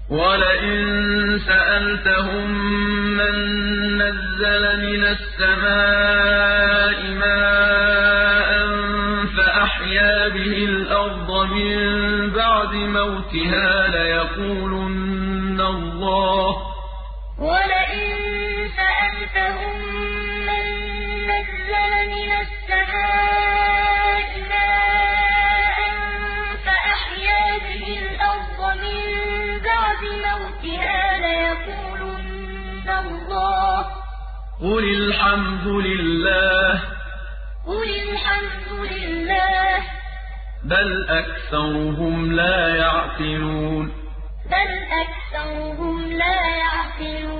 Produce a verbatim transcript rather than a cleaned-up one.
وَلَئِن سَأَلْتَهُم مَّن نَّزَّلَ مِنَ السَّمَاءِ مَاءً فَأَحْيَا بِهِ الْأَرْضَ مِن بَعْدِ مَوْتِهَا لَيَقُولُنَّ اللَّهُ ۚ وَلَئِن سَأَلْتَهُم مَّن نَّزَّلَ مِنَ السَّمَاءِ مَاءً فَأَحْيَا بِهِ الْأَرْضَ مِن بَعْدِ مَوْتِهَا لَيَقُولُنَّ اللَّهُ ۚ قُلِ الْحَمْدُ لِلَّهِ بَلْ أَكْثَرُهُمْ لَا يَعْقِلُونَ بَلْ أَكْثَرُهُمْ لَا يَعْقِلُونَ